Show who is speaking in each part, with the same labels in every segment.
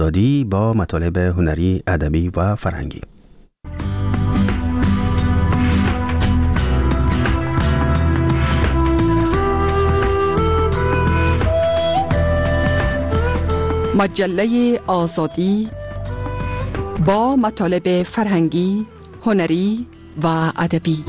Speaker 1: آزادی با مطالب هنری، ادبی و فرهنگی.
Speaker 2: مجله آزادی با مطالب فرهنگی، هنری و ادبی.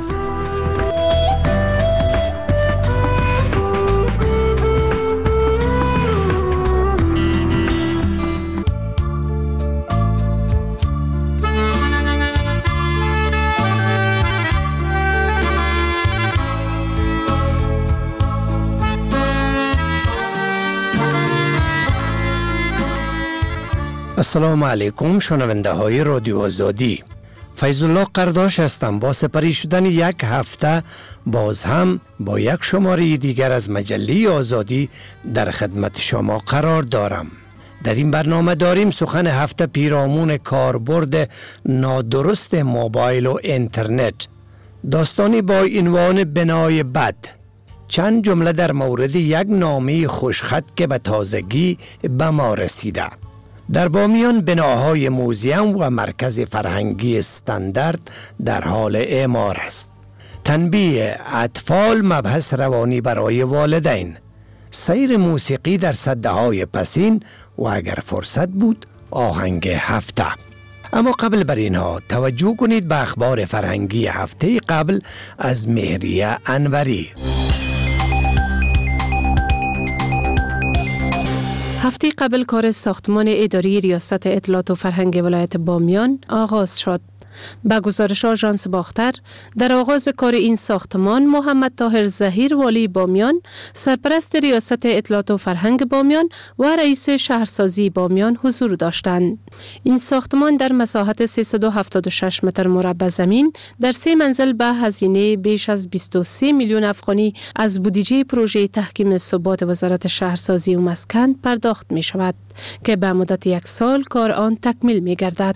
Speaker 3: السلام علیکم شنونده های رادیو آزادی. فیض الله قرداش هستم. با سپری شدن یک هفته باز هم با یک شماره دیگر از مجله آزادی در خدمت شما قرار دارم. در این برنامه داریم سخن هفته پیرامون کاربرد نادرست موبایل و اینترنت، داستانی با عنوان بنای بد، چند جمله در مورد یک نامه خوشخط که به تازگی به ما رسیده. در بامیان بناهای موزیم و مرکز فرهنگی استاندارد در حال اعمار است. تنبیه اطفال مبحث روانی برای والدین، سیر موسیقی در سده‌های پسین و اگر فرصت بود آهنگ هفته. اما قبل بر اینها توجه کنید به اخبار فرهنگی هفته قبل از مهریه انوری.
Speaker 4: هفته قبل کار ساختمان اداری ریاست اطلاعات و فرهنگ ولایت بامیان آغاز شد. با گزارش آژانس باختر، در آغاز کار این ساختمان محمد طاهر ظهیر والی بامیان، سرپرست ریاست اطلاعات و فرهنگ بامیان و رئیس شهرسازی بامیان حضور داشتند. این ساختمان در مساحت 376 متر مربع زمین در 3 منزل به هزینه بیش از 23 میلیون افغانی از بودجه پروژه تحکیم ثبات وزارت شهرسازی و مسکن پرداخت می شود که به مدت 1 سال کار آن تکمیل می گردد.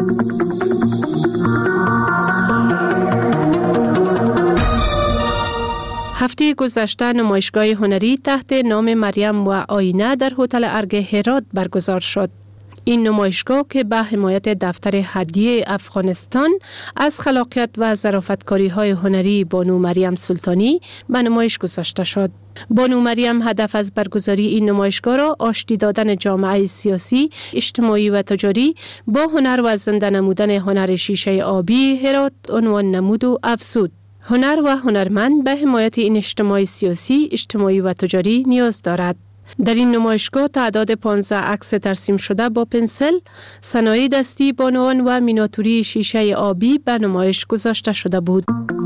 Speaker 4: هفته گذشته نمایشگاه هنری تحت نام مریم و آینه در هتل ارگ هرات برگزار شد. این نمایشگاه که به حمایت دفتر هدیه افغانستان از خلاقیت و ظرافتکاری‌های هنری بانو مریم سلطانی به نمایش گذاشته شد. بانو مریم هدف از برگزاری این نمایشگاه را آشتی دادن جامعه سیاسی، اجتماعی و تجاری با هنر و زنده نمودن هنر شیشه آبی هرات عنوان نمود و افزود. هنر و هنرمند به حمایت این اجتماع سیاسی، اجتماعی و تجاری نیاز دارد. در این نمایشگاه تعداد 15 عکس ترسیم شده با پنسل، صنایع دستی، بانوان و مینیاتوری شیشه آبی به نمایش گذاشته شده بود.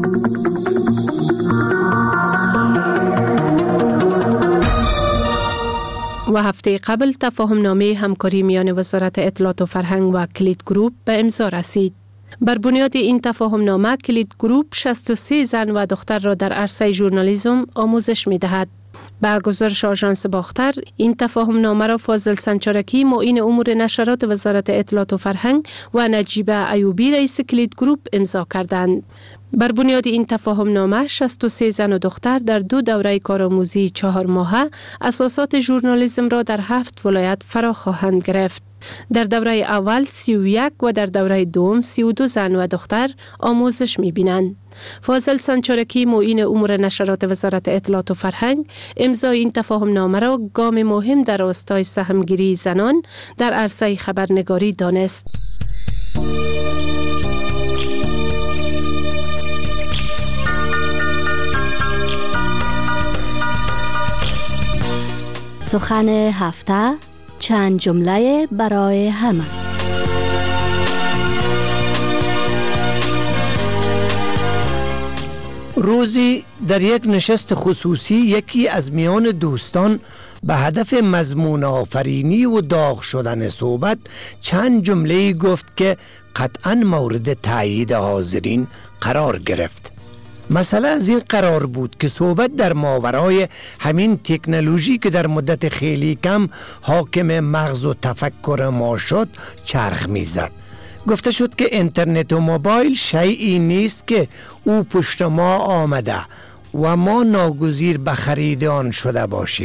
Speaker 4: و هفته قبل تفاهم نامه همکاری میان وزارت اطلاعات و فرهنگ و کلید گروپ به امضا رسید. بر بنیاد این تفاهم نامه کلید گروپ 63 زن و دختر را در عرصه ژورنالیسم آموزش می دهد. با گزارش آژانس باختر، این تفاهم نامه را فاضل سنچارکی معین امور نشرات وزارت اطلاعات و فرهنگ و نجیب ایوبی رئیس کلید گروپ امضا کردند. بر بنیاد این تفاهم نامه 63 زن و دختر در 2 دوره کارآموزی 4 ماهه اساسات ژورنالیسم را در 7 ولایت فرا خواهند گرفت. در دوره اول 31 و در دوره دوم 32 زن و دختر آموزش می‌بینند. فاضل سنچارکی معین امور نشرات وزارت اطلاعات و فرهنگ امضای این تفاهم نامه را گام مهم در راستای سهمگیری زنان در عرصه خبرنگاری دانست.
Speaker 5: سخن هفته، چند جمله برای همه.
Speaker 3: روزی در یک نشست خصوصی یکی از میان دوستان به هدف مضمون آفرینی و داغ شدن صحبت چند جمله گفت که قطعاً مورد تایید حاضرین قرار گرفت. مسئله از این قرار بود که صحبت در ماورای همین تکنولوژی که در مدت خیلی کم حاکم مغز و تفکر ما شد چرخ میزد. گفته شد که اینترنت و موبایل شیئی نیست که او پشت ما آمده و ما ناگزیر به خرید آن شده باشیم،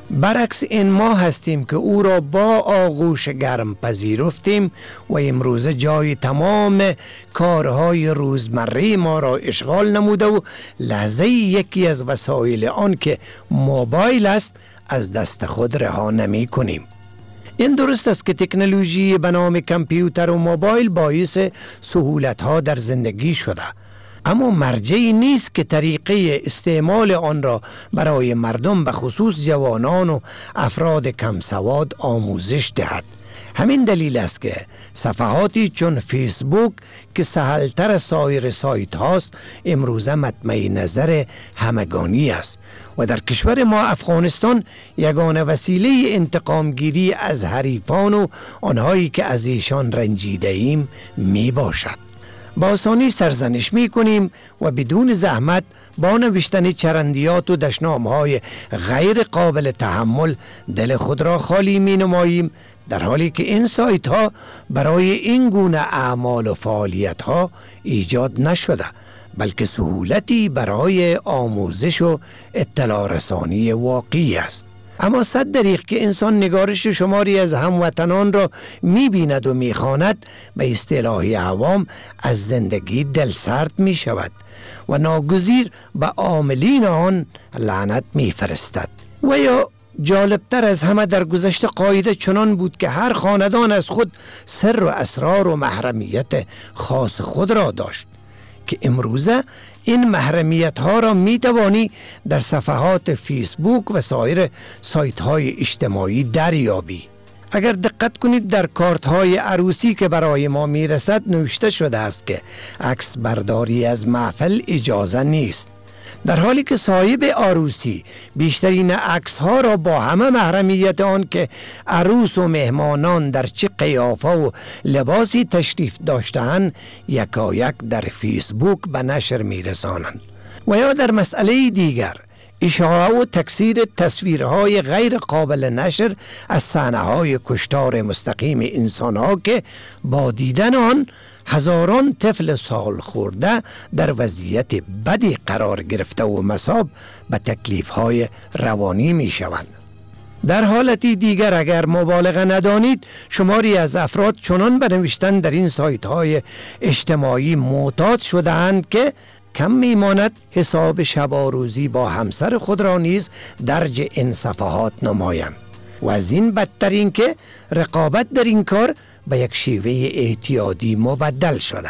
Speaker 3: برعکس این ما هستیم که او را با آغوش گرم پذیرفتیم و امروزه جای تمام کارهای روزمره ما را اشغال نموده و لحظه یکی از وسایل آن که موبایل است از دست خود رها نمی کنیم. این درست است که تکنولوژی به نام کامپیوتر و موبایل باعث سهولت‌ها در زندگی شده، اما مرجعی نیست که طریقه استعمال آن را برای مردم به خصوص جوانان و افراد کم سواد آموزش دهد. همین دلیل است که صفحاتی چون فیسبوک که سهلتر از سایر سایت هاست امروزه مطمع نظر همگانی است و در کشور ما افغانستان یگانه وسیله انتقام گیری از حریفان و آنهایی که از ایشان رنجیده ایم می باشد. با آسانی سرزنش می کنیم و بدون زحمت با نوشتن چرندیات و دشنامهای غیر قابل تحمل دل خود را خالی می نماییم، در حالی که این سایت ها برای این گونه اعمال و فعالیت ها ایجاد نشده، بلکه سهولتی برای آموزش و اطلاع رسانی واقعی است. اما صد دریغ که انسان نگارش شماری از هموطنان را می بیند و می خواند، به اصطلاح عوام از زندگی دلسرد می شود و ناگزیر به عاملین آن لعنت می فرستد. و یا جالبتر از همه در گذشته قاعده چنان بود که هر خاندان از خود سر و اسرار و محرمیت خاص خود را داشت که امروزه این محرمیت ها را می توانی در صفحات فیسبوک و سایر سایت های اجتماعی دریابی. اگر دقت کنید در کارت های عروسی که برای ما می رسد نوشته شده است که عکس برداری از محفل اجازه نیست، در حالی که صاحب عروسی بیشترین عکس ها را با همه محرمیت آن که عروس و مهمانان در چه قیافه و لباسی تشریف داشتند یکایک در فیسبوک به نشر می رسانند. و یا در مسئله دیگر اشاعه و تکثیر تصویرهای غیر قابل نشر از صحنه‌های کشتار مستقیم انسان‌ها که با دیدن آن هزاران طفل سال خورده در وضعیت بدی قرار گرفته و مصاب به تکلیف‌های روانی می‌شوند. در حالتی دیگر اگر مبالغه ندانید، شماری از افراد چنان به نوشتن در این سایت‌های اجتماعی معتاد شده‌اند که کم میماند حساب شب و روزی با همسر خود را نیز درج این صفحات نمایند و از این بدتر این که رقابت در این کار به یک شیوه اعتیادی مبدل شده.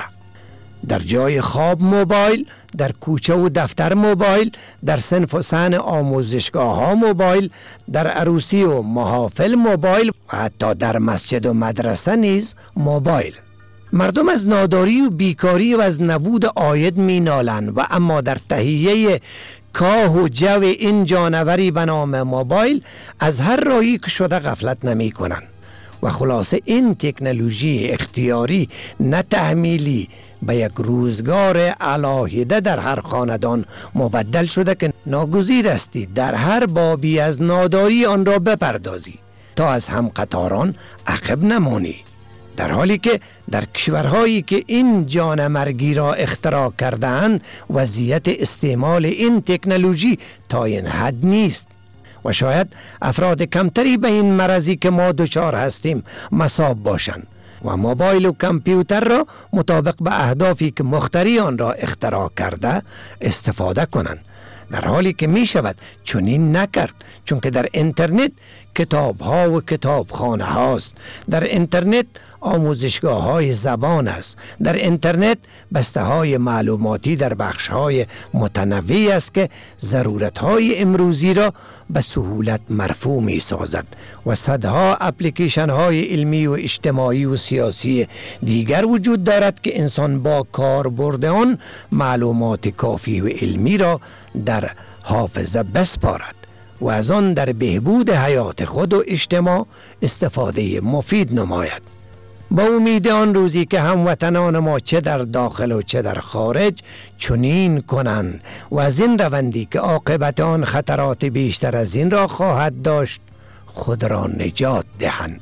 Speaker 3: در جای خواب موبایل، در کوچه و دفتر موبایل، در صنف و صحن آموزشگاه ها موبایل، در عروسی و محافل موبایل و حتی در مسجد و مدرسه نیز موبایل. مردم از ناداری و بیکاری و از نبود عاید می نالند و اما در تهیه کاه و جو این جانوری به نام موبایل از هر راهی که شده غفلت نمی کنند و خلاصه این تکنولوژی اختیاری نه تحمیلی به یک روزگار علاهیده در هر خاندان مبدل شده که ناگزیر استی در هر بابی از ناداری آن را بپردازی تا از هم قطاران عقب نمانی، در حالی که در کشورهایی که این جانمرگی را اختراع کرده‌اند وضعیت استعمال این تکنولوژی تا این حد نیست و شاید افراد کمتری به این مرضی که ما دچار هستیم مصاب باشند و موبایل و کامپیوتر را مطابق به اهدافی که مخترع آن را اختراع کرده استفاده کنند، در حالی که می شود چنین نکرد، چون که در اینترنت کتاب ها و کتابخانه هاست، در اینترنت آموزشگاه های زبان است، در اینترنت بسته های معلوماتی در بخش های متنوعی است که ضرورت های امروزی را به سهولت مرفوع می سازد و صدها اپلیکیشن های علمی و اجتماعی و سیاسی دیگر وجود دارد که انسان با کاربرد آن معلومات کافی و علمی را در حافظه بسپارد و از آن در بهبود حیات خود و اجتماع استفاده مفید نماید. با امید آن روزی که هموطنان ما چه در داخل و چه در خارج چنین کنند و از این روندی که عاقبت آن خطرات بیشتر از این را خواهد داشت خود را نجات دهند.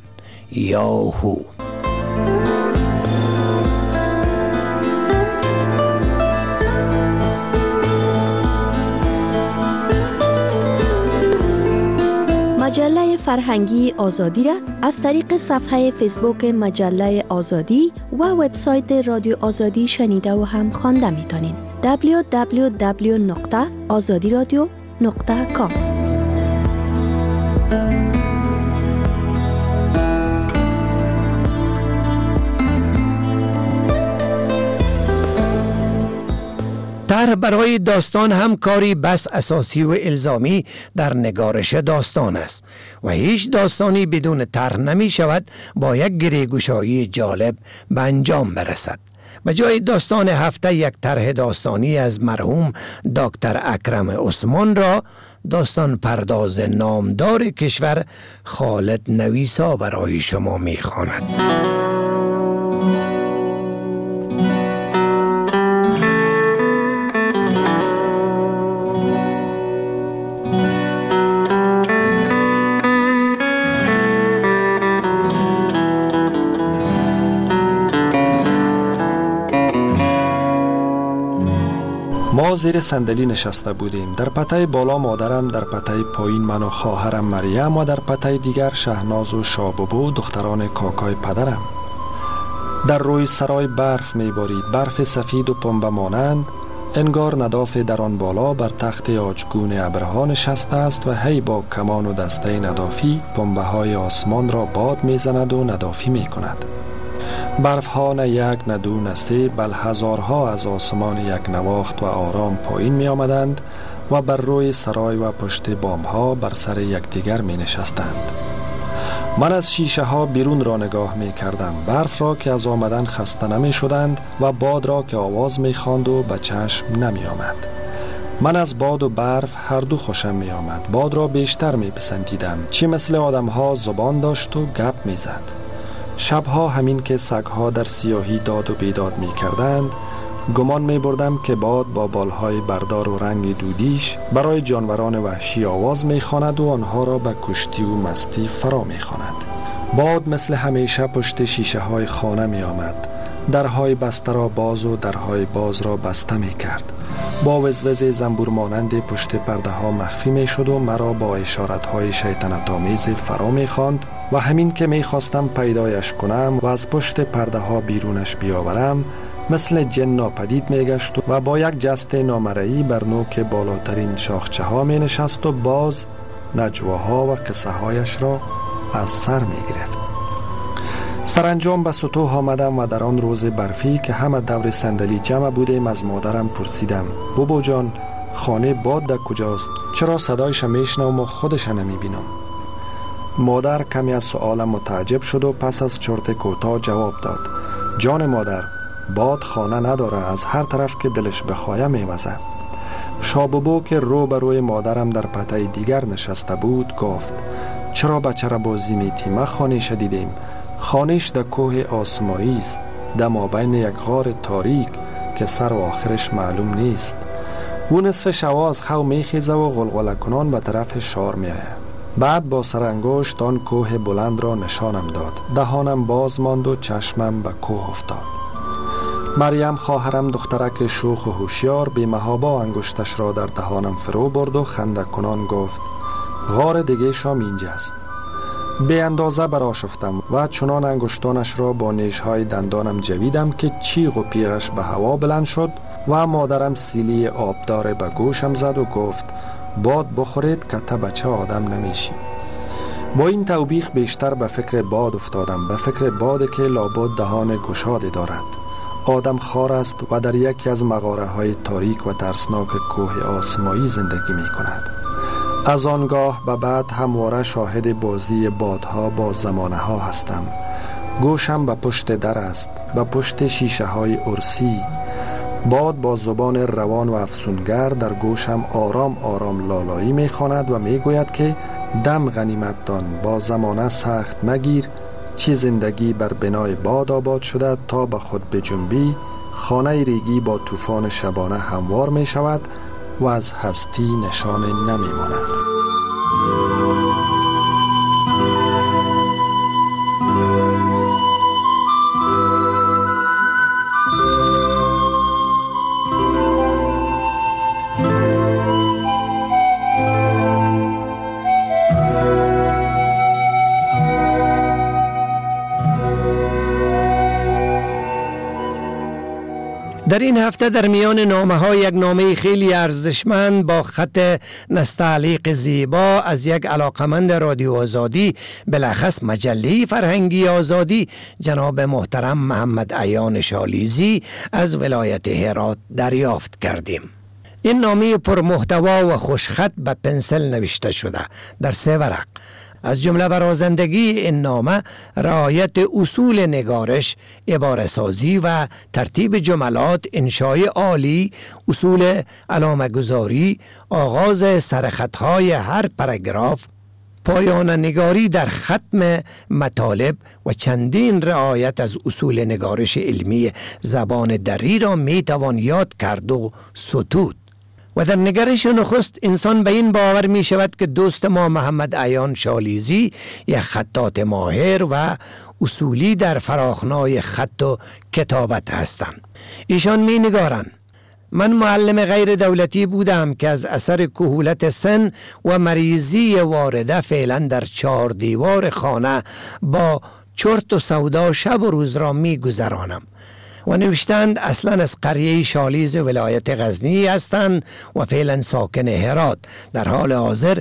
Speaker 3: یاهو.
Speaker 5: مجله فرهنگی آزادی را از طریق صفحه فیسبوک مجله آزادی و وبسایت رادیو آزادی شنیده و هم خوانده میتونین. www.azadiradio.com.
Speaker 3: طرح برای داستان هم کاری بس اساسی و الزامی در نگارش داستان است و هیچ داستانی بدون طرح نمی شود با یک گریه‌گشایی جالب به انجام برسد. به جای داستان هفته یک طرح داستانی از مرحوم دکتر اکرم عثمان را داستان پرداز نامدار کشور خالد نویسا برای شما می خواند.
Speaker 6: ما زیر صندلی نشسته بودیم. در پته بالا مادرم، در پته پایین من و خواهرم مریم و در پته دیگر شهناز و شاببو دختران کاکای پدرم. در روی سرای برف میبارید، برف سفید و پنبه مانند. انگار نداف در آن بالا بر تخت آجگون ابرها نشسته است و هی با کمان و دسته ندافی پنبه های آسمان را باد میزند و ندافی میکند. برف ها نه یک نه دو نه سه بل هزارها از آسمان یک نواخت و آرام پایین می آمدند و بر روی سرای و پشت بام ها بر سر یکدیگر می نشستند. من از شیشه ها بیرون را نگاه می کردم، برف را که از آمدن خسته نمی شدند و باد را که آواز می خواند و به چشم نمی آمد. من از باد و برف هر دو خوشم می آمد. باد را بیشتر می پسندیدم، چی مثل آدم ها زبان داشت و گپ می زد. شبها همین که سگها در سیاهی داد و بیداد می کردند، گمان می بردم که باد با بالهای بردار و رنگ دودیش برای جانوران وحشی آواز می خواند و آنها را به کشتی و مستی فرا می خواند. باد مثل همیشه پشت شیشه های خانه می آمد. درهای بسته را باز و درهای باز را بسته می کرد. با وزوز زنبور مانند پشت پرده ها مخفی می شد و مرا با اشارت های شیطنت آمیز فرا می خواند و همین که می خواستم پیدایش کنم و از پشت پرده ها بیرونش بیاورم، مثل جن ناپدید می گشت و با یک جست نامرئی بر نوک بالاترین شاخچه ها می نشست و باز نجواها و قصه هایش را از سر می گرفت. سرانجام به سطوح آمدم و در آن روز برفی که همه دور صندلی جمع بودیم از مادرم پرسیدم: بابا جان، خانه باد در کجاست؟ چرا صدایش میشنوم و خودش نمی بینم؟ مادر کمی از سؤالم متعجب شد و پس از چرت کوتاه جواب داد: جان مادر، باد خانه نداره، از هر طرف که دلش بخواه میوزه. شاببو که رو به روی مادرم در پته دیگر نشسته بود گفت: چرا بچه را بازی میتیم؟ خانهش دیدیم، خانهش در کوه آسمایی است، در مابین یک غار تاریک که سر و آخرش معلوم نیست. او نصف شوا از خو میخیزه و غلغله کنان به طرف شار میآید. بعد با سرانگشت آن کوه بلند را نشانم داد. دهانم باز ماند و چشمم به کوه افتاد. مریم خواهرم دخترک شوخ و هوشیار بی محابا انگشتش را در دهانم فرو برد و خنده کنان گفت: غار دیگه شام اینجاست. به اندازه برآشفتم و چنان انگشتانش را با نیشهای دندانم جویدم که چیغ و پیغش به هوا بلند شد و مادرم سیلی آبدار به گوشم زد و گفت: باد بخورید که تا بچه آدم نمیشی. با این توبیخ بیشتر به فکر باد افتادم، به فکر باد که لابد دهان گشاده دارد. آدم خار است و در یکی از مغاره های تاریک و ترسناک کوه آسمایی زندگی می کند. از آنگاه به بعد همواره شاهد بازی بادها با زمانه ها هستم. گوشم به پشت در است، به پشت شیشه های ارسی. باد با زبان روان و افسونگر در گوشم آرام آرام لالایی می خواند و می گوید که دم غنیمت دان، با زمانه سخت مگیر، چی زندگی بر بنای باد آباد شده تا به خود بجنبی، خانه ریگی با طوفان شبانه هموار می شود و از هستی نشان نمی ماند.
Speaker 3: در این هفته در میان نامه ها یک نامه خیلی ارزشمند با خط نستعلیق زیبا از یک علاقمند رادیو آزادی، بلخص مجله فرهنگی آزادی، جناب محترم محمد عیان شالیزی از ولایت هرات دریافت کردیم. این نامه پرمحتوا و خوشخط به پنسل نوشته شده در 3 ورق. از جمله برازندگی این نامه رعایت اصول نگارش، عباره‌سازی و ترتیب جملات، انشای عالی، اصول علامه گذاری، آغاز سرخطهای هر پاراگراف، پایان نگاری در ختم مطالب و چندین رعایت از اصول نگارش علمی زبان دری را می توان یاد کرد و ستود. و در نگرش نخست انسان به این باور می شود که دوست ما محمد عیان شالیزی یک خطاط ماهر و اصولی در فراخنای خط و کتابت هستند. ایشان می نگارند: من معلم غیر دولتی بودم که از اثر کهولت سن و مریضی وارده فعلا در 4 دیوار خانه با چرت و سودا شب و روز را می گذرانم. و نوشتند اصلا از قریه شالیز ولایت غزنی هستند و فعلا ساکن هرات. در حال حاضر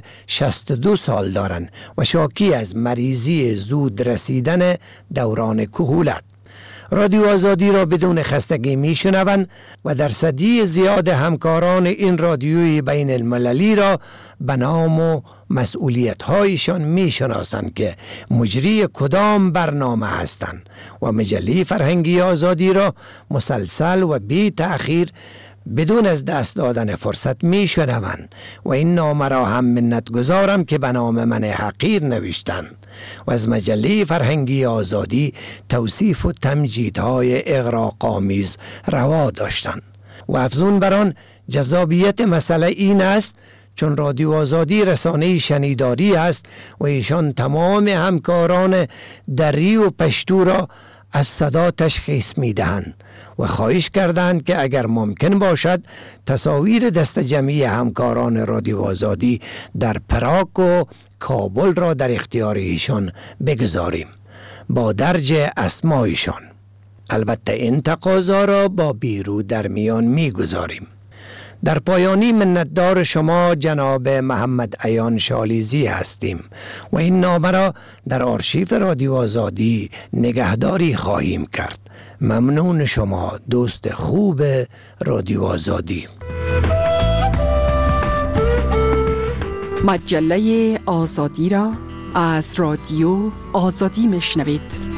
Speaker 3: 62 سال دارند و شاکی از مریضی زود رسیدن دوران کهولت. رادیو آزادی را بدون خستگی می شنوند و درصدی زیاد همکاران این رادیوی بین المللی را به نام و مسئولیت هایشان می شناسند که مجری کدام برنامه هستند و مجله فرهنگی آزادی را مسلسل و بی تأخیر بدون از دست دادن فرصت می شنوند و این نامه را هم منت گذارم که به نام من حقیر نوشتند و از مجله فرهنگی آزادی توصیف و تمجیدهای اغراق‌آمیز روا داشتند. و افزون بر آن جذابیت مسئله این است چون رادیو آزادی رسانه شنیداری است و ایشان تمام همکاران دری و پشتو را از صدا تشخیص می دهند و خواهش کردند که اگر ممکن باشد تصاویر دست جمعی همکاران رادیو آزادی در پراگ و کابل را در اختیار ایشان بگذاریم با درج اسمایشان. البته این تقاضا را با بیرو در میان می گذاریم. در پایانی منتدار شما جناب محمد عیان شالیزی هستیم و این نامه را در آرشیف رادیو آزادی نگهداری خواهیم کرد. ممنون شما دوست خوب رادیو آزادی.
Speaker 2: مجله آزادی را از رادیو آزادی میشنوید.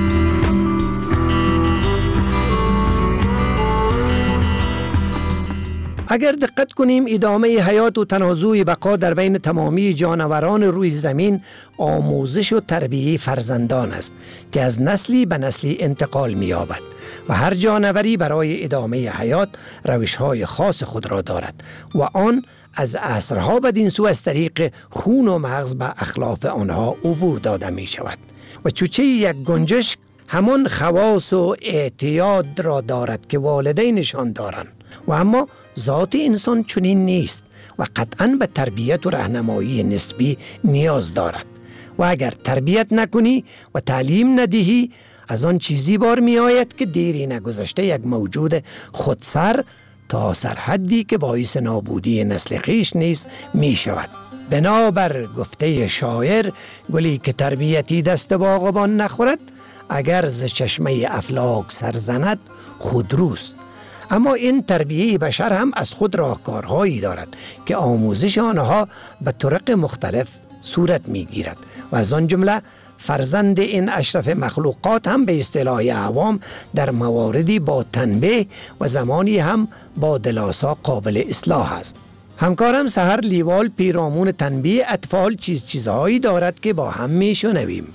Speaker 3: اگر دقت کنیم ادامه حیات و تنازع بقا در بین تمامی جانوران روی زمین آموزش و تربیه فرزندان است که از نسلی به نسلی انتقال می‌یابد و هر جانوری برای ادامه حیات روش‌های خاص خود را دارد و آن از عصرها بدین سو از طریق خون و مغز به اخلاف آنها عبور داده می شود و چوچه یک گنجشک همان خواص و اعتیاد را دارد که والدینشان دارند و اما ذات انسان چنین نیست و قطعاً به تربیت و راهنمایی نسبی نیاز دارد و اگر تربیت نکنی و تعلیم ندهی از آن چیزی بار می آید که دیری نگذشته یک موجود خودسر تا سرحدی که باعث نابودی نسل خویش نیز می شود. بنابر گفته شاعر گلی که تربیتی دست باغبان نخورد اگر ز چشمه افلاک سرزند خودروست. اما این تربیه بشر هم از خود راهکارهایی دارد که آموزش آنها به طرق مختلف صورت می گیرد و از آن جمله فرزند این اشرف مخلوقات هم به اصطلاح عوام در مواردی با تنبیه و زمانی هم با دلاسا قابل اصلاح است. همکارم سحر لیوال پیرامون تنبیه اطفال چیزهایی دارد که با هم می شنویم.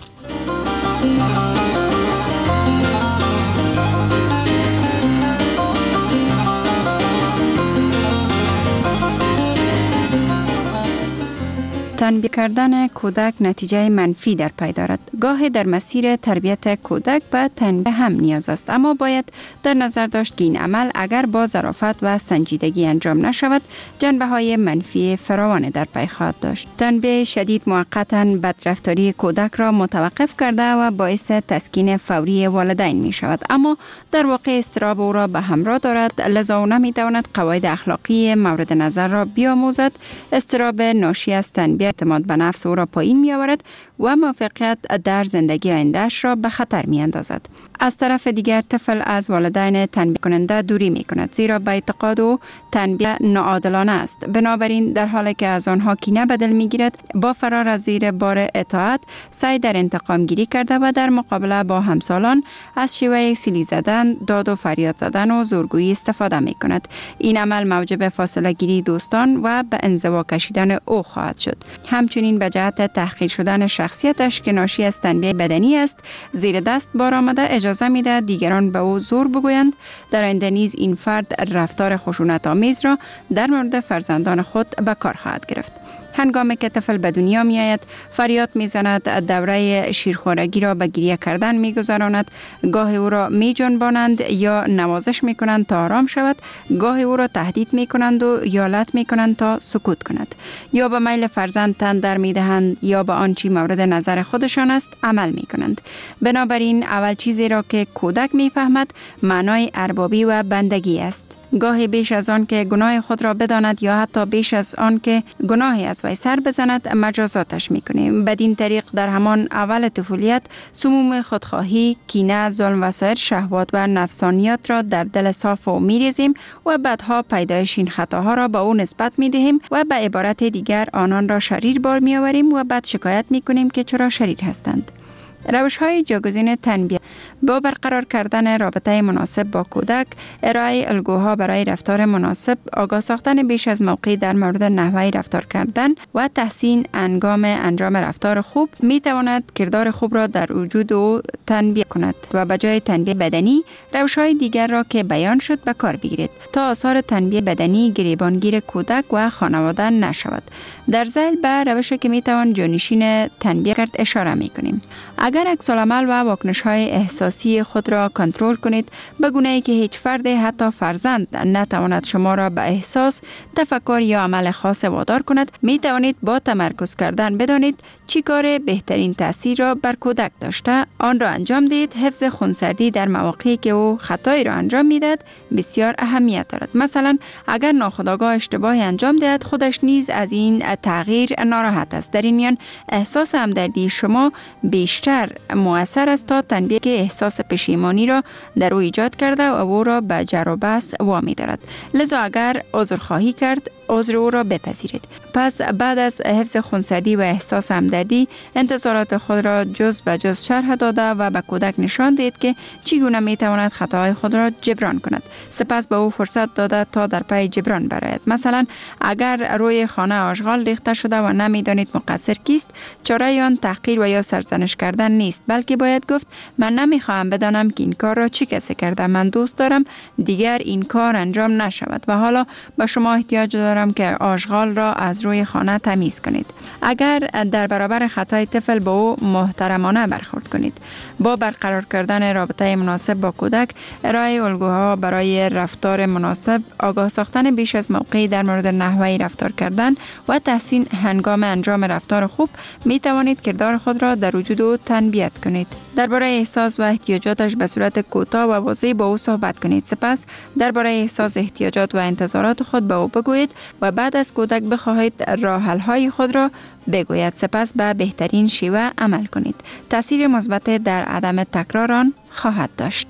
Speaker 7: تنبیه کردن کودک نتیجه منفی در پی دارد. گاهی در مسیر تربیت کودک به تنبیه هم نیاز است، اما باید در نظر داشت که این عمل اگر با ظرافت و سنجیدگی انجام نشود، جنبه‌های منفی فراوان در پی خواهد داشت. تنبیه شدید موقتاً بدرفتاری کودک را متوقف کرده و باعث تسکین فوری والدین می شود، اما در واقع اضطراب او را به همراه دارد، لذا او نمی تواند قواعد اخلاقی مورد نظر را بیاموزد. اضطراب ناشی از تنبیه اعتماد به نفس او را پایین می آورد و موفقیت در زندگی آینده‌اش را به خطر می اندازد. از طرف دیگر طفل از والدین تنبیه کننده دوری می کند، زیرا به اعتقاد او تنبیه ناعادلانه است. بنابراین در حالی که از آنها کینه به دل می گیرد، با فرار از زیر بار اطاعت سعی در انتقام گیری کرده و در مقابله با همسالان از شیوه سیلی زدن، داد و فریاد زدن و زورگویی استفاده می کند. این عمل موجب فاصله گیری دوستان و به انزوا کشیدن او خواهد شد. همچنین به جهت تحقیر شدن شخصیتش که ناشی از تنبیه بدنی است، زیر دست بار آمده اجازه میده دیگران به او زور بگویند. در آینده نیز این فرد رفتار خشونت آمیز را در مورد فرزندان خود به کار خواهد گرفت. هنگامی که طفل به دنیا می آید، فریاد می زند، دوره شیرخوارگی را به گریه کردن می گذراند، گاهی او را می جنبانند یا نوازش می کنند تا آرام شود، گاهی او را تهدید می کنند و یا لط می کنند تا سکوت کند، یا به میل فرزند تن در می دهند یا به آنچه مورد نظر خودشان است عمل می کنند. بنابراین اول چیزی را که کودک می فهمد معنای اربابی و بندگی است. گاهی بیش از آن که گناه خود را بداند یا حتی بیش از آن که گناهی از وی سر بزند مجازاتش میکنیم. بدین طریق در همان اول طفولیت سموم خودخواهی، کینه، ظلم و سایر شهوات و نفسانیات را در دل صاف او میریزیم و بعدها پیدایش این خطاها را به او نسبت میدهیم و به عبارت دیگر آنان را شریر بار میآوریم و بعد شکایت میکنیم که چرا شریر هستند. روش‌های جایگزین تنبیه: با برقرار کردن رابطه مناسب با کودک، ارائه الگوها برای رفتار مناسب، آگاه ساختن بیش از موقعی در مورد نحوه رفتار کردن و تحسین هنگام انجام رفتار خوب می تواند کردار خوب را در وجود او تنبیه کند و به جای تنبیه بدنی روش‌های دیگر را که بیان شد به کار بگیرید تا آثار تنبیه بدنی گریبانگیر کودک و خانواده نشود. در ذیل به روشی که می توان جانشین تنبیه کرد اشاره می کنیم. اگر عکس‌العمل و واکنش‌های احساسی خود را کنترل کنید، به گونه‌ای که هیچ فرد حتی فرزند نتواند شما را به احساس، تفکر یا عمل خاص وادار کند، می توانید با تمرکز کردن بدانید چی کار بهترین تأثیر را بر کودک داشته، آن را انجام دهید. حفظ خونسردی در مواقعی که او خطایی را انجام میدهد بسیار اهمیت دارد. مثلا اگر ناخودآگاه اشتباهی انجام دهد، خودش نیز از این تغییر ناراحت است. در این میان احساس همدردی شما بیشتر مؤثر است تا تنبیه که احساس پشیمانی را در او ایجاد کرده و او را به جر و بحث وامی دارد. لذا اگر عذرخواهی کرد، عذر او را بپذیرید. پس بعد از حفظ خونسردی و احساس همدردی، انتظارات خود را جز به جز شرح داده و به کودک نشان دهید که چگونه می تواند خطاهای خود را جبران کند. سپس به او فرصت داده تا در پی جبران برآید. مثلا اگر روی خانه آشغال ریخته شده و نمیدانید مقصر کیست، چاره آن تحقیر و یا سرزنش کردن نیست، بلکه باید گفت من نمیخواهم بدانم که این کار را چه کسی کرده. من دوست دارم دیگر این کار انجام نشود و حالا به شما احتیاج دارم که آشغال را از روی خانه تمیز کنید. اگر در برابر خطای طفل با او محترمانه برخورد کنید. با برقرار کردن رابطه مناسب با کودک، ارائه الگوها برای رفتار مناسب، آگاه ساختن بیش از موقعی در مورد نحوه رفتار کردن و تحسین هنگام انجام رفتار خوب، می توانید کردار خود را در وجود او تنبیه کنید. درباره احساس و احتیاجاتش به صورت کوتاه و واضح با او صحبت کنید. سپس درباره احساس، احتیاجات و انتظارات خود به او بگویید و بعد از کودک بخواهید راه حل‌های خود را بگوید. سپس به بهترین شیوه عمل کنید. تأثیر مثبت در عدم تکرار آن خواهد داشت.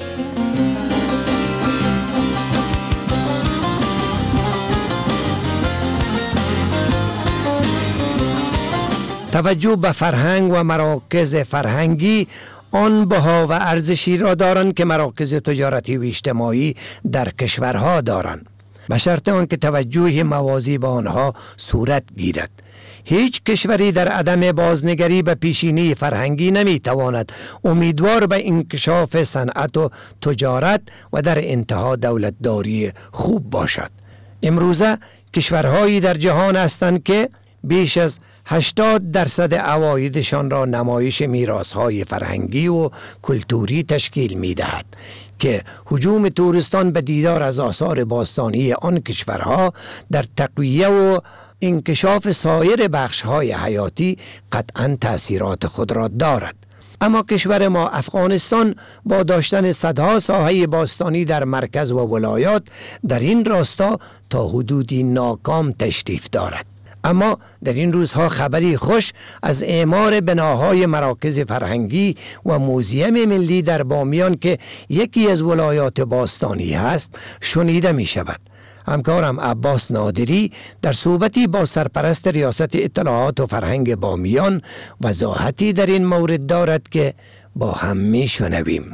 Speaker 3: توجه به فرهنگ و مراکز فرهنگی آن بها و ارزشی را دارند که مراکز تجارتی و اجتماعی در کشورها دارند، به شرط آنکه توجه موازی به آنها صورت گیرد. هیچ کشوری در عدم بازنگری به پیشینه فرهنگی نمیتواند امیدوار به انکشاف صنعت و تجارت و در انتها دولتداری خوب باشد. امروزه کشورهایی در جهان هستند که بیش از 80% عوایدشان را نمایش میراث‌های فرهنگی و کلتوری تشکیل می‌دهد که هجوم توریستان به دیدار از آثار باستانی آن کشورها در تقویه و انکشاف سایر بخش‌های حیاتی قطعاً تأثیرات خود را دارد. اما کشور ما افغانستان با داشتن صدها ساحه باستانی در مرکز و ولایات در این راستا تا حدودی ناکام تشریف دارد. اما در این روزها خبری خوش از اعمار بناهای مراکز فرهنگی و موزیم ملی در بامیان که یکی از ولایات باستانی است شنیده می شود. همکارم عباس نادری در صحبتی با سرپرست ریاست اطلاعات و فرهنگ بامیان وضاحتی در این مورد دارد که با هم می شنویم.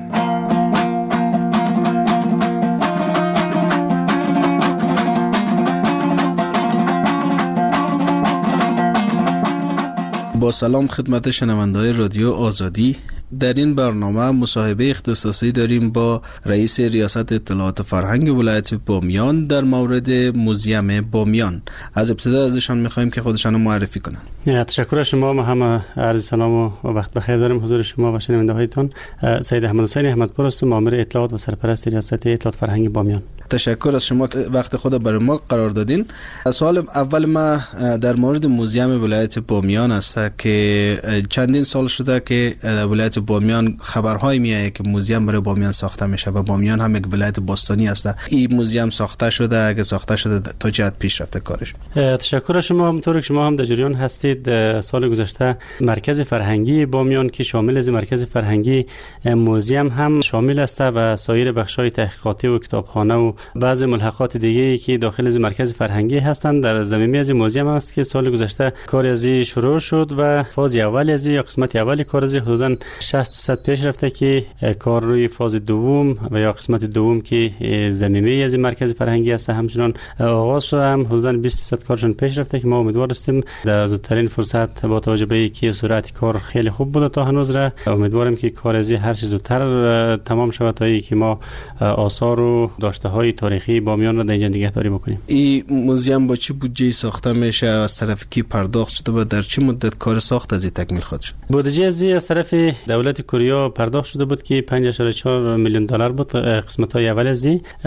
Speaker 1: با سلام خدمت شنونده‌های رادیو آزادی. در این برنامه مصاحبه اختصاصی داریم با رئیس ریاست اطلاعات فرهنگ ولایت بامیان در مورد موزیم بامیان. از ابتدا ازشان می‌خوایم که خودشان رو معرفی کنن.
Speaker 8: تشکر از شما. ما هم عرض سلام و وقت بخیر داریم حضور شما و شنونده‌هایتان. سید احمد حسین احمدپور هستم، مامور اطلاعات و سرپرست ریاست اطلاعات فرهنگ بامیان.
Speaker 1: تشکر از شما که وقت خود برای ما قرار دادین. سوال اول ما در مورد موزیم ولایت بامیان است که چندین سال شده که ولایت بامیان خبرهای میاد که موزیم برای بامیان ساخته میشه و بامیان هم یک ولایت باستانی است. این موزیم ساخته شده، اگه ساخته شده تا چه حد پیش رفته کارش؟
Speaker 8: تشکر از شما. همونطور که شما هم در جریان هستید، سال گذشته مرکز فرهنگی بامیان که شامل از مرکز فرهنگی موزیم هم شامل است و سایر بخش‌های تحقیقاتی و کتابخانه و بعضی ملحقات دیگه‌ای که داخل از مرکز فرهنگی هستند در زمینه از موزیم است که سال گذشته کار از شروع شد و فاز اول از یا قسمت اولی کار از حدوداً 60% پیش رفته که کار روی فاز دوم و یا قسمت دوم که زمینه از مرکز فرهنگی است همچنان آغاز شده، هم حدوداً 20% کارشون پیش رفته که ما امیدوار هستیم در زودترین فرصت با توجه به اینکه سرعت کار خیلی خوب بوده تا هنوز را امیدواریم که کار از هر چه زودتر تمام شود تا اینکه ما آثار و داشته‌های تاریخی بامیان را در اینجا نگهداری بکنیم.
Speaker 1: این موزیم با چه بودجه ساخته میشه؟ از طرف کی پرداخت شده و در چه مدت کار ساخت از این تکمیل خواهد شد؟
Speaker 8: بودجه از طرف دولت کره پرداخت شده بود که 5.4 میلیون دلار بود قسمت‌های اول از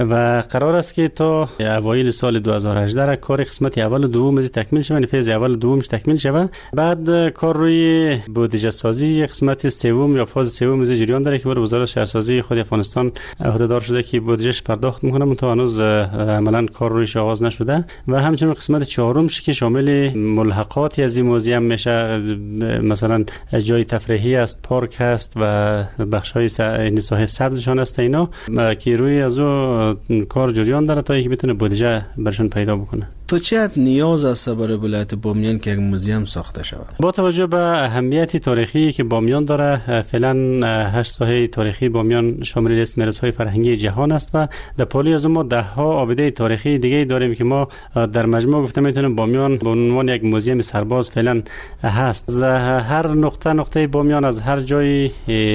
Speaker 8: و قرار است که تا اوایل سال 2018 کار قسمت اول و دوم از تکمیل شود، فاز اول و دومش تکمیل شود. بعد کار روی بودجه سازی قسمت سوم یا فاز سوم از جریان داره که وزارت شهرسازی خود افغانستان عهدهدار شده که بودجهش پرداخت میکنه، تا هنوز عملاً کار رویش آغاز نشده. و همچنین قسمت چهارمش که شامل ملحقاتی از این موزیم میشه، مثلا جای تفریحی است، پارک است و بخش‌های ساحه سبزشان است، اینا که روی از او کار جریان داره تا اینکه بتونه بودجه برشون پیدا بکنه.
Speaker 1: تو چه حد نیاز است برای ولایت بامیان که یک موزیم ساخته شود؟
Speaker 8: با توجه به اهمیت تاریخی که بامیان داره، فعلا 8 ساحه تاریخی بامیان شامل لیست میراث‌های فرهنگی جهان است و در پالی از ما 10 آبده تاریخی دیگه داریم که ما در مجموع گفته میتونیم بامیان به عنوان یک موزیم سرباز فعلا هست. هر نقطه بامیان از هر جای،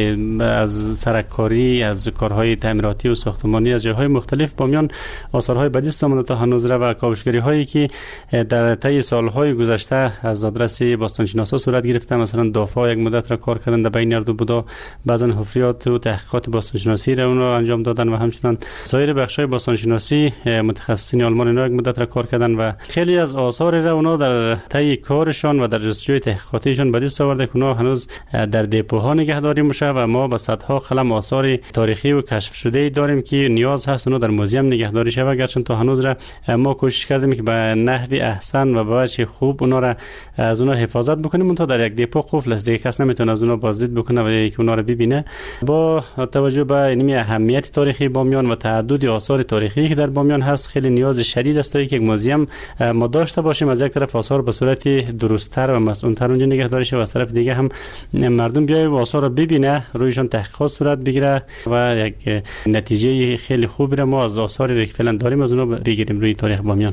Speaker 8: از سرکاری، از کارهای تعمیراتی و ساختمانی، از جاهای مختلف بامیان آثارهای بدیست آمده تا هنوز و کاوشگری‌هایی که در طی سالهای گذشته از آدرس باستانشناسا صورت گرفته، مثلا دافا یک مدت را کار کردن در بین اردو بودا، بعضا حفریات و تحقیقات باستانشناسی را اون را انجام دادن و همچنین سایر بخش‌های باستانشناسی متخصصین آلمان اینا یک مدت را کار کردن و خیلی از آثار را اونا در طی کارشان و در جستجوی تحقیقاتیشون به دست آورده که اونا هنوز در دپوها نگهداری میشه و ما با صدها قلم آثار تاریخی و کشف شده داریم که نیاز هست اونا در موزیم نگهداری شه. گرچه تا هنوز را ما کوشش کردیم که به نحوی احسن و به وجه خوب اونا را از اونا حفاظت بکنیم، تا در یک دپو قفل است، دیگه کس نمیتونه از اونا بازدید بکنه و یک اونا را ببینه. با توجه به این اهمیت تاریخی بامیان و تعدد آثار تاریخی که در بامیان هست، خیلی نیاز شدید است تا یک موزیم ما داشته باشیم. از یک طرف آثار به صورت درست‌تر و مسئول‌تر اونجا نگهداری شه و از طرف دیگه هم مردم بیای و آثار را ببینه، رویشان تحقیقات صورت بگیره و یک نتیجه خیلی خوبی را ما از آثاری که فعلا داریم از اونها بگیریم روی تاریخ بامیان. بعد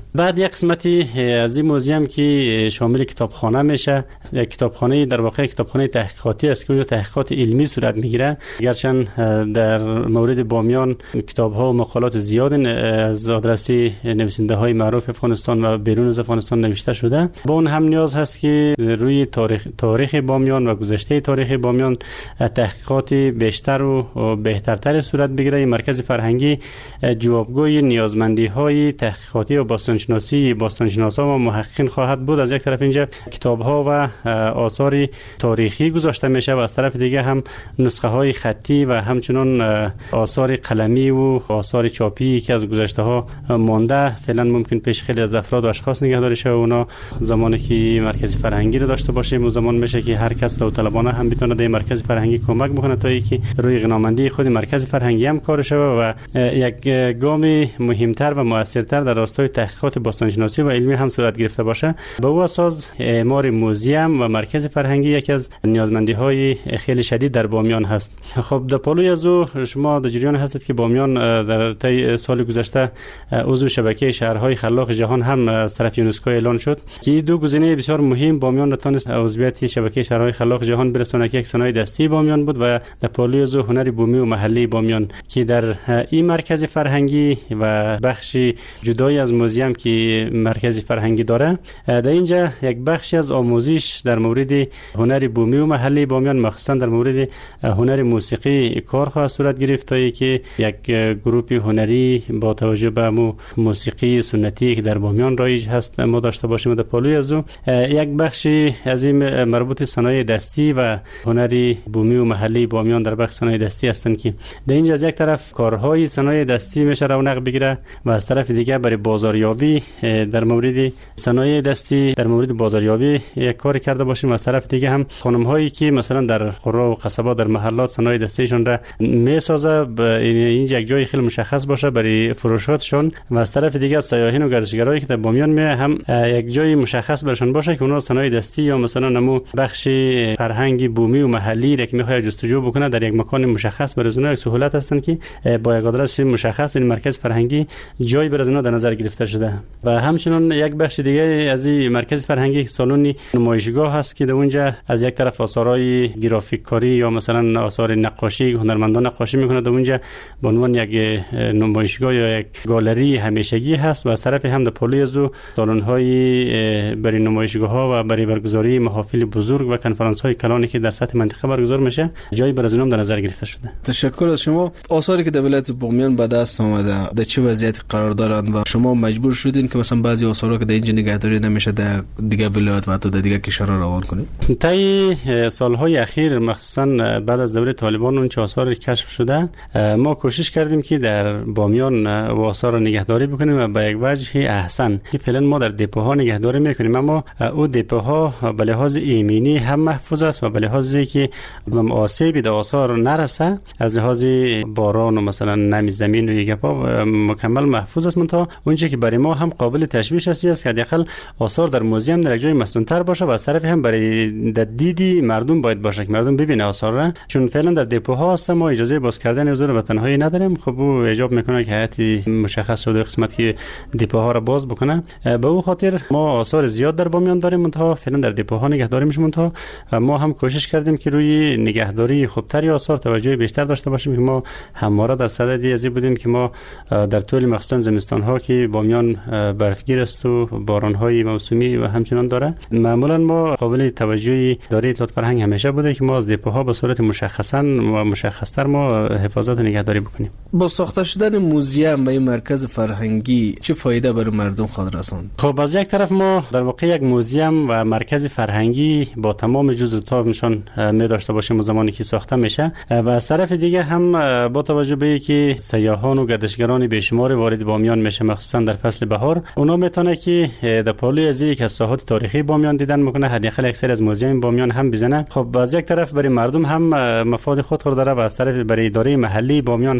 Speaker 8: یک قسمتی از این موزیم که شامل کتابخانه میشه، یک کتابخانه در واقع کتابخانه تحقیقاتی است که اونجا تحقیقات علمی صورت میگیره. گرچند در مورد بامیان کتاب‌ها و مقالات زیاد از آدرسی نویسنده های معروف افغانستان و بیرون از افغانستان نوشته شده. با اون هم نیاز هست که روی تاریخ بامیان و گذشته تاریخ بامیان تحقیقات بیشتر و بهترتر صورت بگیره. این مرکز فرهنگی جوابگوی نیازمندی‌های تحقیقاتی و باستانشناسان و محققین خواهد بود. از یک طرف اینجا کتاب‌ها و آثار تاریخی گذاشته میشه و از طرف دیگه هم نسخه‌های خطی و همچنین آثار قلمی و آثار چاپی که از گذشته‌ها مانده فعلا ممکن پیش خیلی از افراد و اشخاص نگهداری شه. اونا زمانی که مرکز فرهنگی رو داشته باشیم و زمان میشه که هر کس داوطلبانه هم بتونه در مرکز فرهنگی کمک بکنه تا اینکه روی غنامندی خود مرکز فرهنگی هم کار شه و یک گام مهمتر و موثرتر در راستای تحقیقات باستانشناسی و علمی هم صورت گرفته باشه. به او اساس اعمار موزیم و مرکز فرهنگی یکی از نیازمندی‌های خیلی شدید در بامیان هست. خب در پالوی از او شما در جریان هستید که بامیان در طی سال گذشته عضو شبکه شهرهای خلاق جهان هم از طرف یونسکو اعلان شد که دو گزینه بسیار مهم بامیان را تونست عضویت شبکه شهرهای خلاق جهان برسونه که یک صنایع دستی بامیان بود و در پالوی از هنر بومی و محلی بامیان که در این مرکز فرهنگی و بخش جدایی از موزیم که مرکز فرهنگی داره، در اینجا یک بخشی از آموزش در مورد هنر بومی و محلی بامیان مخصوصا در مورد هنر موسیقی کار خواهد صورت گرفت تا اینکه یک گروه هنری با توجه به موسیقی سنتی که در بامیان رایج هست ما داشته باشیم. در پالوی از یک بخشی از این مربوط صنایع دستی و هنر بومی و محلی بامیان در بخش صنایع دستی هستند که در اینجا از یک طرف کارهای صنایع دستی میشه رونق بگیره و از طرف دیگه برای بازاریابی در مورد صنایع دستی در مورد بازاریابی یک کار کرده باشیم. از طرف دیگه هم خانم هایی که مثلا در قرى و قصبات در محلات صنایع دستیشون را میسازه اینجا یک جای خیلی مشخص باشه برای فروشاتشون و از طرف دیگه سیاحین و گردشگرایی که در بامیان میه هم یک جای مشخص برشون باشه که اونا صنایع دستی یا مثلا نمو بخش فرهنگی بومی و محلی را که میخواد جستجو بکنه در یک مکان مشخص برای اونها یک سهولت هستن که با یک آدرس مشخص این مرکز فرهنگی جای برای اونها در نظر گرفته شده. و همچنین یک بخش دیگه از این مرکز فرهنگی سالن نمایشگاه هست که در اونجا از یک طرف آثارهای گرافیک کاری یا مثلا آثار نقاشی هنرمندان نقاشی میکنه، در اونجا به عنوان یک نمایشگاه یا یک گالری همیشگی هست و از طرف هم در پالوی از سالن‌های برای نمایشگاه‌ها و برای برگزاری محافل بزرگ و کنفرانس‌های کلانی که در سطح منطقه برگزار میشه جای برای اونم در نظر گرفته شده. تشکر
Speaker 1: از شما. آثاری که در ولایت بامیان به دست آمده در چه وضعیتی قرار دارند و شما مجبور شدین که مثلا بعضی آثارا که در اینجا نگهداری نمیشه در دیگه ولایت و حتی در دیگه کشورها روان کنید؟
Speaker 8: طی سالهای اخیر مخصوصا بعد از دوره طالبان اون چه آثار کشف شده ما کوشش کردیم که در بامیان آثار را نگهداری بکنیم و به یک وجه احسن که فعلا ما در دپوها نگهداری میکنیم، اما او دپوها به لحاظ ایمنی هم محفوظ است و به لحاظی که آسیبی به آثار نرسه از لحاظ باران و مثلا نمی زمین و یک پا مکمل محفوظ است. منتها اونچه که برای ما هم قابل تشویش است که حداقل آثار در موزیم در جای مسنون‌تر باشه و از طرف هم برای دیدی مردم باید باشه که مردم ببینه آثار را، چون فعلا در دپوها است ما اجازه باز کردن حضور به تنهایی نداریم. خب او ایجاب میکنه که هیئت مشخص شده قسمت که دپوها را باز بکنه. به او خاطر ما آثار زیاد در بامیان داریم، منتها فعلا در دپوها نگهداری میشه. منتها ما هم کوشش کردیم که روی نگهداری خوبتری آثار توجه بیشتر داشته باشیم که ما همواره در صدد ازی بودیم که ما در طول مخصوصا زمستان ها که بامیان برفگیر است و باران های موسمی و همچنان داره، معمولا ما قابل توجه داره اطلاعات فرهنگ همیشه بوده که ما از دپوها به صورت مشخصا و مشخصتر ما حفاظت و نگهداری بکنیم.
Speaker 1: با ساخته شدن موزیم و این مرکز فرهنگی چه فایده برای مردم خواهد رساند؟ خب
Speaker 8: از یک طرف ما در واقع یک موزیم و مرکز فرهنگی با تمام جزئیاتشون می داشته باشیم زمانی که ساخته میشه و از طرف دیگه هم با توجه به اینکه سیاحان و گردشگران بیشمار وارد بامیان میشه مخصوصا در فصل بهار، اونا میتونه که در پالوی از یک از ساحات تاریخی بامیان دیدن میکنه، حداقل اکثر از موزیم بامیان هم بزنه. خب از یک طرف برای مردم هم مفاد خود داره و از طرف برای اداره محلی بامیان هم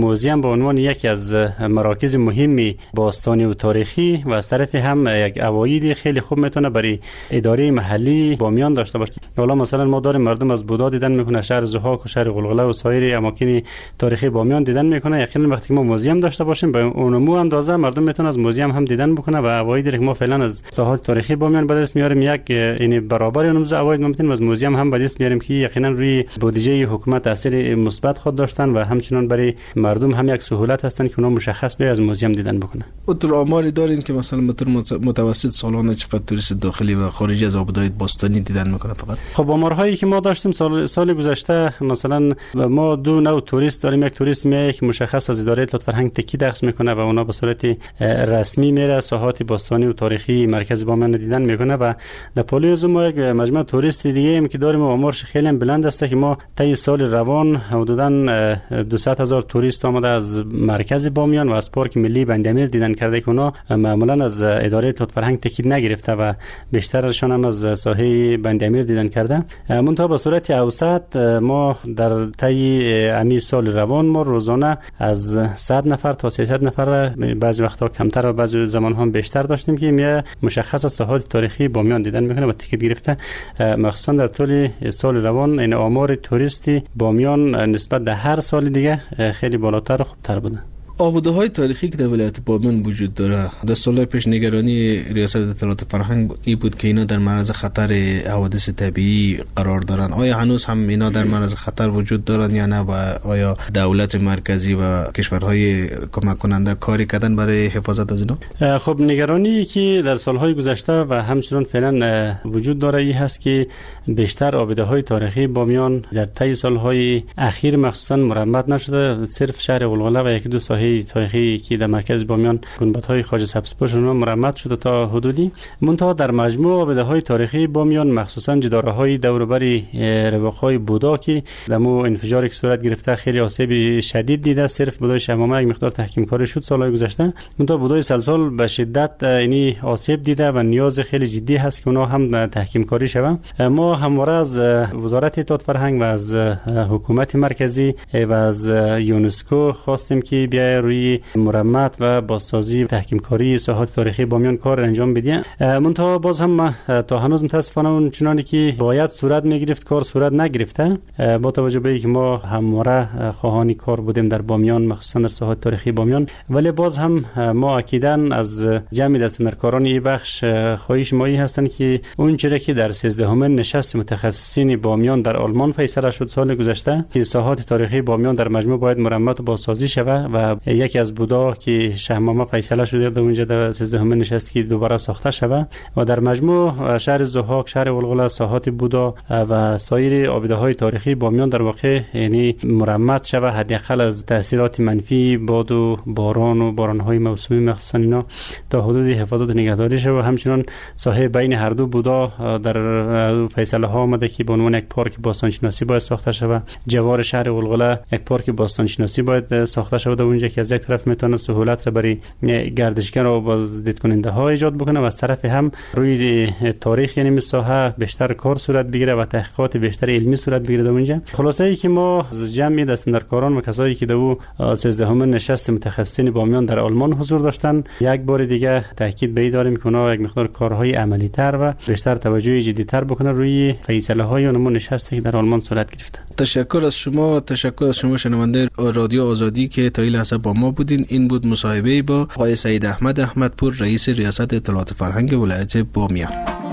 Speaker 8: موزیم به عنوان یکی از مراکز مهمی باستانی و تاریخی و از طرف هم یک عواید خیلی خوب میتونه برای اداره محلی بامیان داشته باشه. حالا مثلا ما داریم مردم از بودا دیدن میکنه، شهر ضحاک و شهر غلغله و سایر اماکن تاریخی بامیان دیدن میکنه. یقینا وقتی ما موزیم داشته باشیم به اونمو اندازه مردم میتونه از موزیم هم دیدن بکنه و عوایدی که ما فعلا از ساحات تاریخی بامیان به دست میاریم یک این برابر اونم عواید ممکن از موزیم هم به دست میاریم که یقینا روی بودجه حکومت تاثیر مثبت خود داشتن و همچنین برای مردم هم یک سهولت هستن که اونا مشخص به از موزیم دیدن بکنه.
Speaker 1: اون آماری دارین که مثلا متوسط سالانه چقدر توریست داخلی و خارجی از آبادان باستانی دیدن میکنه؟ فقط
Speaker 8: خب آمارهایی که ما داشتیم سال گذشته مثلا ما دو نوع توریست داریم. یک توریست میاد که مشخص از اداره اطلاعات فرهنگ تکی دخل میکنه و اونا به صورت رسمی میره ساحات باستانی و تاریخی مرکز بامیان دیدن میکنه و در پلی از ما یک مجموعه توریست دیگه هم که داریم آمارش خیلی بلند است که ما طی سال روان حدوداً 200,000 توریست آمده از مرکز بامیان و از پارک ملی بندامیر دیدن کرده که اونا معمولا از اداره اطلاعات فرهنگ تکی نگرفته و بیشترشون هم از ساحه بندامیر دیدن کرده. منتها به صورت اوسط ما در طی امی سال روان ما روزانه از 100 نفر تا 300 نفر بعضی وقتا کمتر و بعضی زمان هم بیشتر داشتیم که می مشخص از ساحات تاریخی بامیان دیدن میکنه و تیکت گرفته. مخصوصا در طول سال روان این آمار توریستی بامیان نسبت به هر سال دیگه خیلی بالاتر و خوبتر بوده.
Speaker 1: آباده‌های تاریخی که در ولایت بامیان وجود داره، در سال‌های پیش نگرانی ریاست اطلاعات فرهنگ این بود که اینا در معرض خطر حوادث طبیعی قرار دارن. آیا هنوز هم اینا در معرض خطر وجود دارن یا نه و آیا دولت مرکزی و کشورهای کمک کننده کاری کردن برای حفاظت از اینا؟
Speaker 8: خب نگرانی که در سال‌های گذشته و همچنان فعلا وجود داره این هست که بیشتر آباده‌های تاریخی بامیان در طی سال‌های اخیر مخصوصا مرمت نشده. صرف شهر غلغله و یکی دو ساحه تاریخی که در مرکز بامیان گنبدهای خواجه سبزپوش اونها مرمت شده تا حدودی. منتها در مجموع آباده‌های تاریخی بامیان مخصوصا جداره‌های دور و بر رواق‌های بودا که دمو انفجار یک صورت گرفته خیلی آسیب شدید دیده. صرف بودای شهامه یک مقدار تحکیم کاری شد سال‌های گذشته، منتها بودای سلسال به شدت یعنی آسیب دیده و نیاز خیلی جدی هست که اونها هم تحکیم کاری شوه. ما همواره از وزارت اطلاعات فرهنگ و از حکومت مرکزی و از یونسکو خواستیم که بیا روی مرمت و بازسازی تحکیم کاری ساحات تاریخی بامیان کار انجام بدیم. منتها باز هم تا هنوز متاسفانه اون چنانی که باید صورت میگرفت کار صورت نگرفته. با توجه به اینکه ما همواره خواهان کار بودیم در بامیان مخصوصا در ساحات تاریخی بامیان، ولی باز هم ما اکیداً از جمع دستاندرکاران این بخش خواهش مایی هستند که اون چیزی که در 13مین نشست متخصصین بامیان در آلمان فیصله شد سال گذشته که ساحات تاریخی بامیان در مجموع باید مرمت و بازسازی شود و یکی از بودا که شهامه فیصله شده در اونجا در 13مین نشست که دوباره ساخته شود و در مجموع شهر ضحاک، شهر غلغله، ساحات بودا و سایر آباده‌های تاریخی بامیان در واقع یعنی مرمت شود حداقل از تاثیرات منفی باد و باران و باران‌های موسمی مخصوصا اینا تا حدود حفاظت نگهداری شود. همچنین ساحه بین هر دو بودا در فیصله ها آمده که به عنوان یک پارک باستانشناسی باید ساخته شود. جوار شهر غلغله یک پارک باستانشناسی باید ساخته شود اونجا که از یک طرف میتونه سهولت را برای گردشگر و بازدید کننده ها ایجاد بکنه و از طرف هم روی تاریخ یعنی ساحه بیشتر کار صورت بگیره و تحقیقات بیشتر علمی صورت بگیره در اونجا. خلاصه ای که ما جمع دستاندرکاران و کسایی که در 13مین نشست متخصصین بامیان در آلمان حضور داشتن یک بار دیگه تاکید به این داریم که اونا یک مقدار کارهای عملی تر و بیشتر توجه جدی تر بکنه روی فیصله های اونمون نشستی که در آلمان صورت گرفته.
Speaker 1: تشکر از شما شنونده رادیو آزادی که تا این لحظه با ما بودین. این بود مصاحبه با آقای سعید احمدپور، رئیس ریاست اطلاعات فرهنگ ولایت بامیان.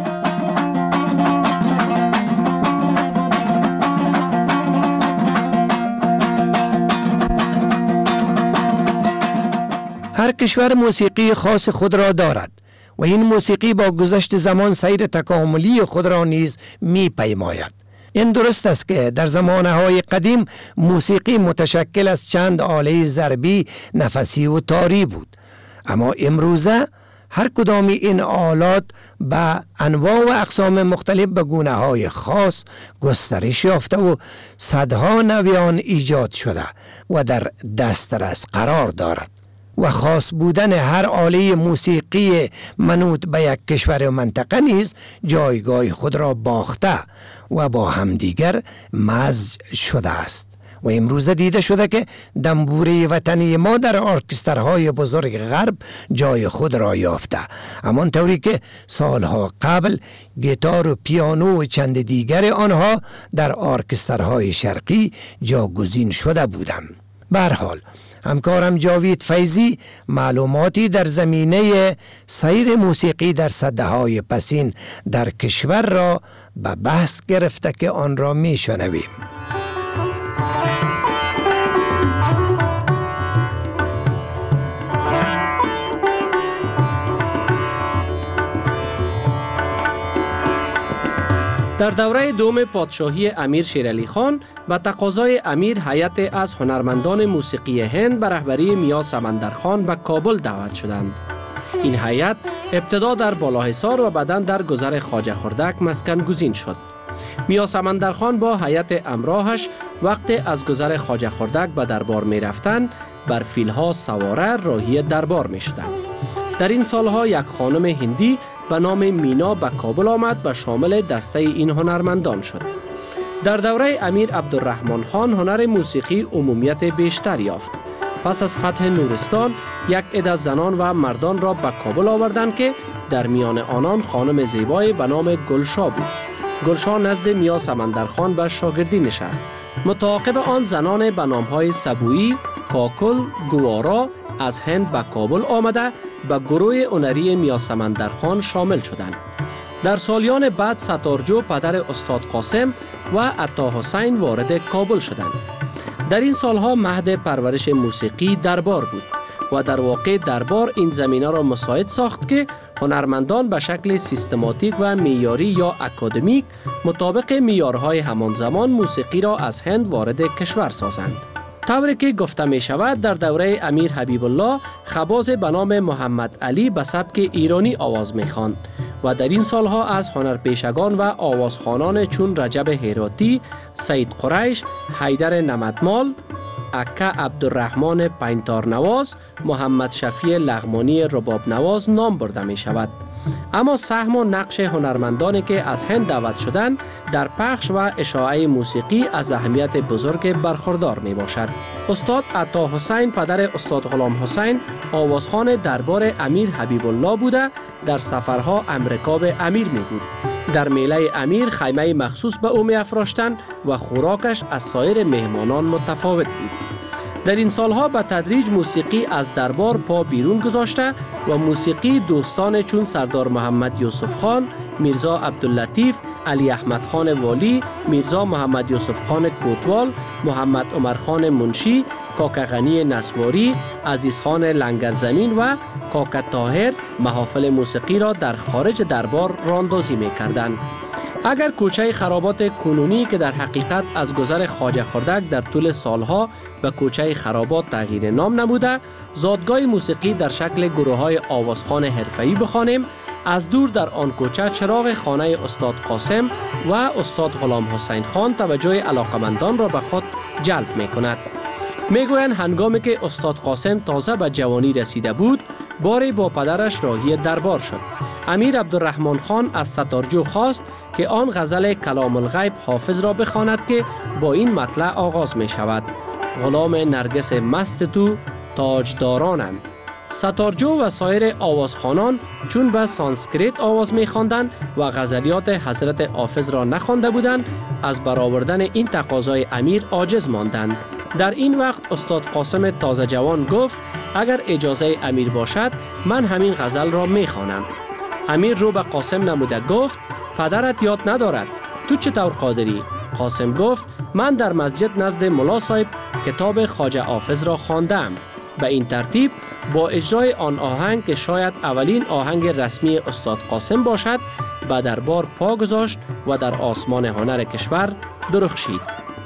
Speaker 3: هر کشور موسیقی خاص خود را دارد و این موسیقی با گذشت زمان سیر تکاملی خود را نیز می پیماید. این درست است که در زمانهای قدیم موسیقی متشکل از چند آله ضربی، نفسی و تاری بود، اما امروزه هر کدام این آلات به انواع و اقسام مختلف به گونه‌های خاص گسترش یافته و صدها نویان ایجاد شده و در دسترس قرار دارد و خاص بودن هر آله موسیقی منوط به یک کشور و منطقه نیز جایگاه خود را باخته و با همدیگر مزج شده است و امروزه دیده شده که دنبوره وطنی ما در ارکسترهای بزرگ غرب جای خود را یافته، همان طوری که سالها قبل گیتار و پیانو و چند دیگر آنها در ارکسترهای شرقی جاگزین شده بودند. به هر حال همکارم جاوید فیضی معلوماتی در زمینه سیر موسیقی در سده‌های پسین در کشور را به بحث گرفته که آن را میشنویم.
Speaker 9: در دوره دوم پادشاهی امیر شیرعلی خان و تقاضای امیر هیئت از هنرمندان موسیقی هند به رهبری میا سمندرخان به کابل دعوت شدند. این هیئت ابتدا در بالاحصار و بعداً در گذر خواجه خردک مسکن گزین شد. میا سمندرخان با هیئت همراهش وقتی از گذر خواجه خردک به دربار می رفتند بر فیلها سواره راهی دربار می شدند. در این سالها یک خانم هندی به نام مینا به کابل آمد و شامل دسته این هنرمندان شد. در دوره امیر عبدالرحمن خان هنر موسیقی عمومیت بیشتر یافت. پس از فتح نورستان یک عده زنان و مردان را به کابل آوردند که در میان آنان خانم زیبای به نام گلشا بود. گلشا نزد میا سمندرخان به شاگردی نشست. متعاقب آن زنان به نامهای سبویی، کاکل، گوارا از هند به کابل آمده به گروه هنری میا سمندرخان شامل شدند. در سالیان بعد ستارجو پدر استاد قاسم و عطا حسین وارد کابل شدند. در این سالها مهد پرورش موسیقی دربار بود و در واقع دربار این زمینه را مساعد ساخت که هنرمندان به شکل سیستماتیک و معیاری یا اکادمیک مطابق معیارهای همان زمان موسیقی را از هند وارد کشور سازند. طوری که گفته می شود در دوره امیر حبیب الله خباز به نام محمد علی به سبک ایرانی آواز می خواند و در این سالها از هنرپیشگان و آوازخوانان چون رجب هراتی، سید قریش، حیدر نمدمال، اکا عبدالرحمن پینتار نواز، محمد شفیع لغمانی رباب نواز نام برده می شود. اما سهم و نقش هنرمندانی که از هند دعوت شدند در پخش و اشاعه موسیقی از اهمیت بزرگ برخوردار می باشد. استاد عطا حسین پدر استاد غلام حسین آوازخوان دربار امیر حبیب الله بوده در سفرها امریکا به امیر می بود. در میله امیر خیمه مخصوص به او می افراشتند و خوراکش از سایر مهمانان متفاوت بود. در این سالها به تدریج موسیقی از دربار پا بیرون گذاشته و موسیقی دوستان چون سردار محمد یوسف خان، میرزا عبداللطیف، علی احمد خان والی، میرزا محمد یوسف خان کوتوال، محمد عمر خان منشی، کاکا غنی نسواری، عزیز خان لنگرزمین و کاکا طاهر محافل موسیقی را در خارج دربار راندازی می کردند. اگر کوچه خرابات کنونی که در حقیقت از گذر خواجه خردک در طول سالها به کوچه خرابات تغییر نام نموده، زادگاه موسیقی در شکل گروه‌های آوازخوان حرفه‌ای بخوانیم، از دور در آن کوچه چراغ خانه استاد قاسم و استاد غلام حسین خان توجه علاقمندان را به خود جلب می کند. میگویند هنگامی که استاد قاسم تازه به جوانی رسیده بود، باری با پدرش راهی دربار شد. امیر عبدالرحمن خان از ستارجو خواست که آن غزل کلام الغیب حافظ را بخواند که با این مطلع آغاز می شود: غلام نرگس مست تو تاجدارانند. ستارجو و سایر آوازخوانان چون به سانسکریت آواز می خواندند و غزلیات حضرت حافظ را نخوانده بودند، از برآوردن این تقاضای امیر عاجز ماندند. در این وقت استاد قاسم تازه جوان گفت اگر اجازه امیر باشد من همین غزل را می خوانم. امیر رو به قاسم نموده گفت پدرت یاد ندارد، تو چطور قادری؟ قاسم گفت من در مسجد نزد ملا صاحب کتاب خواجه حافظ را خواندم. به این ترتیب با اجرای آن آهنگ که شاید اولین آهنگ رسمی استاد قاسم باشد به دربار پا گذاشت و در آسمان هنر کشور درخشید.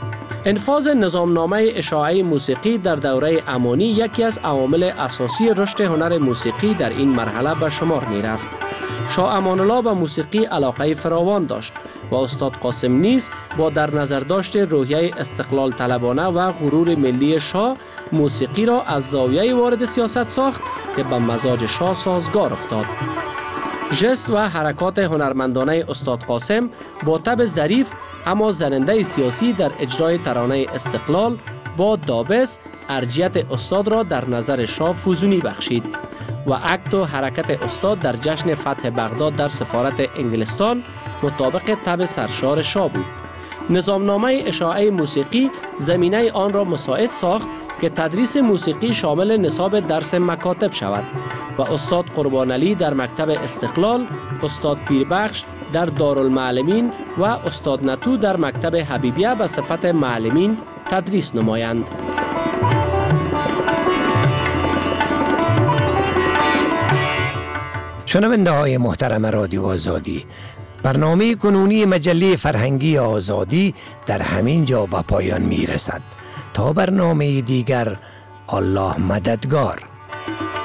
Speaker 9: انفاذ نظامنامه اشاعه موسیقی در دوره امانی یکی از عوامل اساسی رشد هنر موسیقی در این مرحله به شمار می رفت. شاه امان الله به موسیقی علاقه فراوان داشت و استاد قاسم نیز با در نظر داشت روحیه استقلال طلبانه و غرور ملی شاه موسیقی را از زاویه وارد سیاست ساخت که به مزاج شاه سازگار افتاد. ژست و حرکات هنرمندانه استاد قاسم با طبع ظریف اما زننده سیاسی در اجرای ترانه استقلال با دابس ارجیت استاد را در نظر شاه فزونی بخشید و عقد و حرکت استاد در جشن فتح بغداد در سفارت انگلستان مطابق طبع سرشار شاه بود. نظامنامه اشاعه موسیقی زمینه آن را مساعد ساخت که تدریس موسیقی شامل نصاب درس مکاتب شود و استاد قربان علی در مکتب استقلال، استاد پیربخش در دارالمعلمین و استاد نتو در مکتب حبیبیه به صفت معلمین تدریس نمایند.
Speaker 3: شنونده های محترم رادیو آزادی، برنامه کنونی مجله فرهنگی آزادی در همین جا به پایان می رسد. تا برنامه دیگر، الله مددگار.